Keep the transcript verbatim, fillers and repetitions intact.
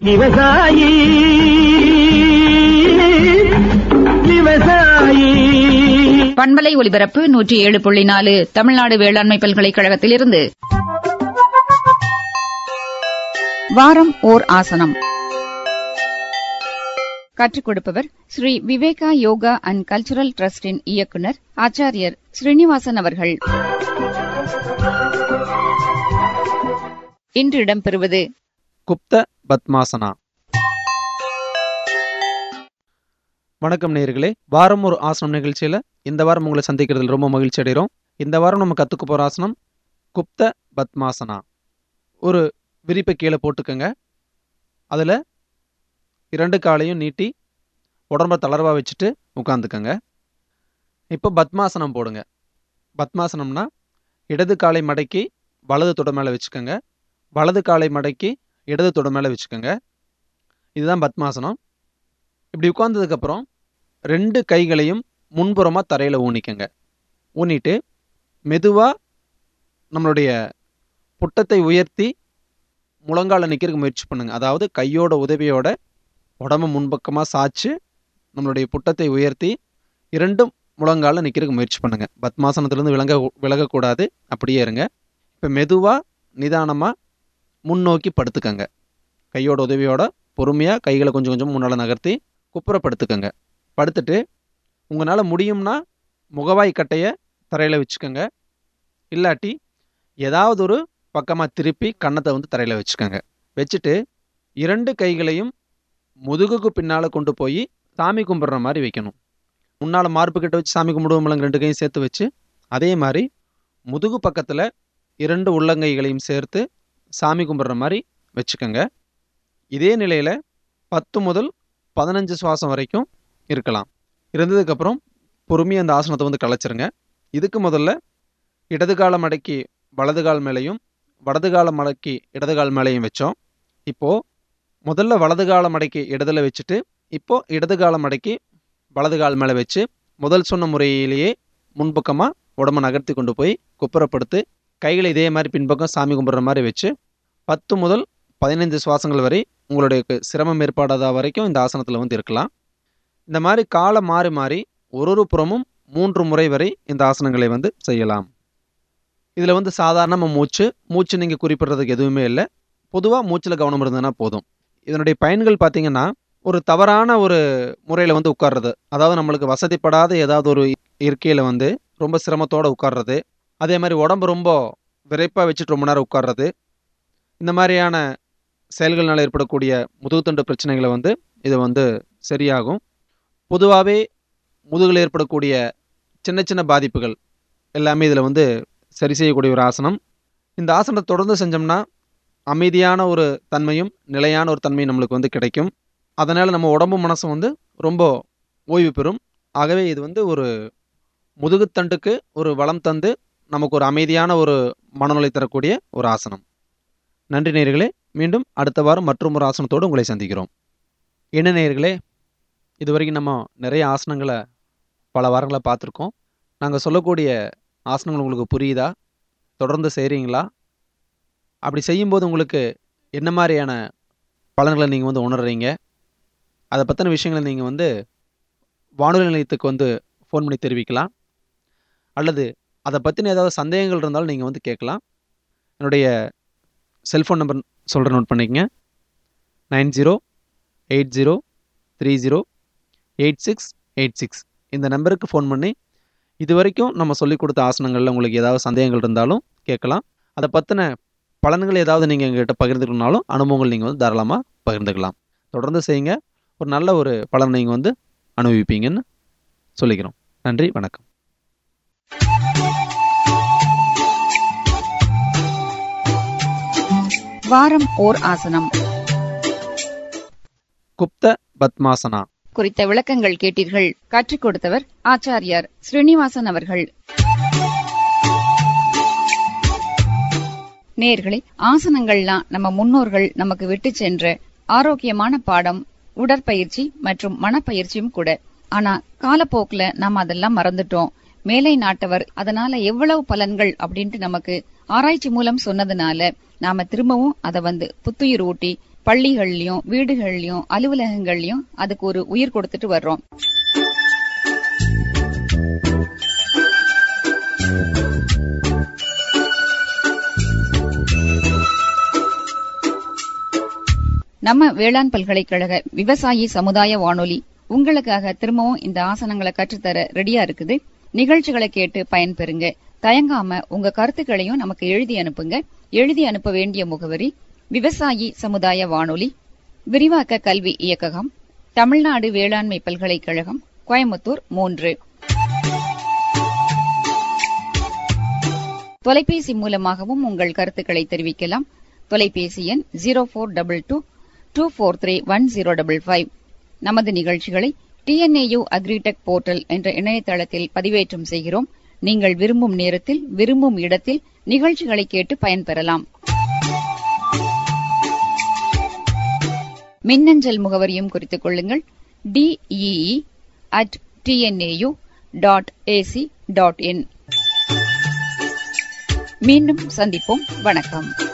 விவசாயி விவசாயி பண்பலை ஒலிபரப்பு நூற்றி ஏழு புள்ளி நாலு தமிழ்நாடு வேளாண்மை பல்கலைக்கழகத்திலிருந்து வாரம் ஓர் ஆசனம் கற்றுக் கொடுப்பவர் ஸ்ரீ விவேகா யோகா அண்ட் கல்ச்சுரல் டிரஸ்டின் இயக்குநர் ஆச்சாரியர் ஸ்ரீனிவாசன் அவர்கள். இன்று இடம்பெறுவது குப்த பத்மாசனா. வணக்கம் நேயர்களே, வாரம் ஒரு ஆசனம் நிகழ்ச்சியில இந்த வாரம் உங்களை சந்திக்கிறதுல ரொம்ப மகிழ்ச்சி அடைகிறோம். இந்த வாரம் நம்ம கத்துக்க போற ஆசனம் குப்த பத்மாசனா. ஒரு விரிப்பை கீழே போட்டுக்கோங்க. அதுல இரண்டு காலையும் நீட்டி உடம்ப தளர்வா வச்சுட்டு உட்காந்துக்கங்க. இப்போ பத்மாசனம் போடுங்க. பத்மாசனம்னா இடது காலை மடக்கி வலது தொட மேல வச்சுக்கோங்க, வலது காலை மடக்கி இடது தொட மேல வச்சுக்கோங்க. இதுதான் பத்மாசனம். இப்படி உட்கார்ந்ததுக்கு அப்புறம் ரெண்டு கைகளையும் முன்புறமா தரையில ஊனிக்கங்க. ஊனிட்டு மெதுவா நம்மளுடைய புட்டத்தை உயர்த்தி முழங்கால நிக்கிறதுக்கு முயற்சி பண்ணுங்க. அதாவது கையோட உதவியோட உடம்பு முன்பக்கமா சாச்சு நம்மளுடைய புட்டத்தை உயர்த்தி இரண்டும் முழங்கால நிக்கிறதுக்கு முயற்சி பண்ணுங்க. பத்மாசனத்திலிருந்து விலக விலகக்கூடாது, அப்படியே இருங்க. இப்ப மெதுவா நிதானமா முன்னோக்கி படுத்துக்கங்க. கையோட உதவியோட பொறுமையா கைகளை கொஞ்சம் கொஞ்சம் முன்னால நகர்த்தி குப்புற படுத்துக்கங்க. படுத்துட்டு உங்களால முடியும்னா முகவாய் கட்டைய தரையில வச்சுக்கோங்க. இல்லாட்டி ஏதாவது ஒரு பக்கமா திருப்பி கன்னத்தை வந்து தரையில வச்சுக்கோங்க. வச்சுட்டு இரண்டு கைகளையும் முதுகுக்கு பின்னால கொண்டு போய் சாமி கும்பிடுற மாதிரி வைக்கணும். முன்னால மார்பு கிட்ட வச்சு சாமி கும்பிடுவோம், ரெண்டு கையும் சேர்த்து வச்சு அதே மாதிரி முதுகு பக்கத்துல இரண்டு உள்ளங்கைகளையும் சேர்த்து சாமி கும்பிடுற மாதிரி வச்சுக்கோங்க. இதே நிலையில பத்து முதல் பதினஞ்சு சுவாசம் வரைக்கும் இருக்கலாம். இருந்ததுக்கப்புறம் பொறுமையாக அந்த ஆசனத்தை வந்து கலைச்சிருங்க. இதுக்கு முதல்ல இடது கால மடக்கி வலது கால் மேலையும் வலது கால மடக்கி இடது கால் மேலையும் வச்சோம். இப்போ முதல்ல வலது கால மடக்கி இடதுல வச்சுட்டு இப்போ இடது கால மடக்கி வலது கால் மேலே வச்சு முதல் சொன்ன முறையிலேயே முன்பக்கமா உடம்ப நகர்த்தி கொண்டு போய் குப்புறப்படுத்து கைகளை இதே மாதிரி பின்பக்கம் சாமி கும்பிட்ற மாதிரி வச்சு பத்து முதல் பதினைந்து சுவாசங்கள் வரை உங்களுடைய சிரமம் ஏற்பாடாத வரைக்கும் இந்த ஆசனத்தில் வந்து இருக்கலாம். இந்த மாதிரி காலை மாறி மாறி ஒரு ஒரு புறமும் மூன்று முறை வரை இந்த ஆசனங்களை வந்து செய்யலாம். இதில் வந்து சாதாரணமாக மூச்சு மூச்சு நீங்கள் குறிப்பிடுறதுக்கு எதுவுமே இல்லை. பொதுவாக மூச்சில் கவனம் இருந்ததுன்னா போதும். இதனுடைய பயன்கள் பார்த்தீங்கன்னா, ஒரு தவறான ஒரு முறையில் வந்து உட்கார்றது, அதாவது நம்மளுக்கு வசதிப்படாத ஏதாவது ஒரு இருக்கையில் வந்து ரொம்ப சிரமத்தோடு உட்கார்றது, அதே மாதிரி உடம்பு ரொம்ப விரைப்பாக வச்சுட்டு ரொம்ப நேரம் உட்கார்றது, இந்த மாதிரியான செயல்கள்னால ஏற்படக்கூடிய முதுகுத்தண்டு பிரச்சனைகளை வந்து இது வந்து சரியாகும். பொதுவாகவே முதுகில் ஏற்படக்கூடிய சின்ன சின்ன பாதிப்புகள் எல்லாமே இதில் வந்து சரி செய்யக்கூடிய ஒரு ஆசனம். இந்த ஆசனத்தை தொடர்ந்து செஞ்சோம்னா அமைதியான ஒரு தன்மையும் நிலையான ஒரு தன்மையும் நம்மளுக்கு வந்து கிடைக்கும். அதனால் நம்ம உடம்பு மனசும் வந்து ரொம்ப ஓய்வு பெறும். ஆகவே இது வந்து ஒரு முதுகுத்தண்டுக்கு ஒரு வளம் தந்து நமக்கு ஒரு அமைதியான ஒரு மனநிலை தரக்கூடிய ஒரு ஆசனம். நன்றி நேயர்களே, மீண்டும் அடுத்த வாரம் மற்றும் ஒரு ஆசனத்தோடு உங்களை சந்திக்கிறோம். என்ன நேயர்களே, இதுவரைக்கும் நம்ம நிறைய ஆசனங்களை பல வாரங்களை பார்த்துருக்கோம். நாங்கள் சொல்லக்கூடிய ஆசனங்கள் உங்களுக்கு புரியுதா? தொடர்ந்து செய்கிறீங்களா? அப்படி செய்யும்போது உங்களுக்கு என்ன மாதிரியான பலன்களை நீங்கள் வந்து உணர்றீங்க? அதை பற்றின விஷயங்களை நீங்கள் வந்து வானொலி நிலையத்துக்கு வந்து ஃபோன் பண்ணி தெரிவிக்கலாம். அல்லது அதை பற்றின ஏதாவது சந்தேகங்கள் இருந்தாலும் நீங்கள் வந்து கேட்கலாம். என்னுடைய செல்ஃபோன் நம்பர் சொல்கிற நோட் பண்ணிக்கங்க. Nine zero eight zero three zero eight six eight six இந்த நம்பருக்கு ஃபோன் பண்ணி இது வரைக்கும் நம்ம சொல்லிக் கொடுத்த ஆசனங்களில் உங்களுக்கு ஏதாவது சந்தேகங்கள் இருந்தாலும் கேட்கலாம். அதை பற்றின பலன்கள் ஏதாவது நீங்கள் எங்கள்கிட்ட பகிர்ந்துக்கணும்னாலும் அனுபவங்கள் நீங்கள் வந்து தாராளமாக பகிர்ந்துக்கலாம். தொடர்ந்து செய்யுங்க, ஒரு நல்ல ஒரு பலன் நீங்கள் வந்து அனுபவிப்பீங்கன்னு சொல்லிக்கிறோம். நன்றி, வணக்கம். வாரம் ஓர் ஆசனம் குப்த பத்மாசனா குறித்த விளக்கங்கள் கேட்டீர்கள். கற்றுக் கொடுத்தவர் ஆச்சாரியார் ஸ்ரீனிவாசன் அவர்கள். நேயர்களே, ஆசனங்கள்லாம் நம்ம முன்னோர்கள் நமக்கு விட்டு சென்ற ஆரோக்கியமான பாடம், உடற்பயிற்சி மற்றும் மனப்பயிற்சியும் கூட. ஆனா காலப்போக்குல நாம அதெல்லாம் மறந்துட்டோம். மேலை நாட்டவர் அதனால எவ்வளவு பலன்கள் அப்படின்ட்டு நமக்கு ஆராய்ச்சி மூலம் சொன்னதுனால நாம திரும்பவும் அதை வந்து புத்துயிர் ஊட்டி பள்ளிகள்லயும் வீடுகள்லயும் அலுவலகங்கள்லயும் அதுக்கு ஒரு உயிர் கொடுத்துட்டு வர்றோம். நம்ம வேளாண் பல்கலைக்கழக விவசாயி சமுதாய வானொலி உங்களுக்காக திரும்பவும் இந்த ஆசனங்களை கற்றுத்தர ரெடியா இருக்குது. நிகழ்ச்சிகளை கேட்டு பயன்பெறுங்க. தயங்காம உங்க கருத்துக்களையும் நமக்கு எழுதி அனுப்புங்க. எழுதி அனுப்ப வேண்டிய முகவரி விவசாயி சமுதாய வானொலி, விரிவாக்க கல்வி இயக்ககம், தமிழ்நாடு வேளாண்மை பல்கலைக்கழகம், கோயம்புத்தூர் மூன்று. தொலைபேசி மூலமாகவும் உங்கள் கருத்துக்களை தெரிவிக்கலாம். தொலைபேசி எண் zero four double two two four three one zero double five. நமது நிகழ்ச்சிகளை டிஎன்ஏயு அக்ரிடெக் போர்ட்டல் என்ற இணையதளத்தில் பதிவேற்றம் செய்கிறோம். நீங்கள் விரும்பும் நேரத்தில் விரும்பும் இடத்தில் நிகழ்ச்சிகளை கேட்டு பயன்பெறலாம். மின்னஞ்சல் முகவரியும் குறித்துக் கொள்ளுங்கள். DEE at TNAU dot AC dot in. மீண்டும் சந்திப்போம். வணக்கம்.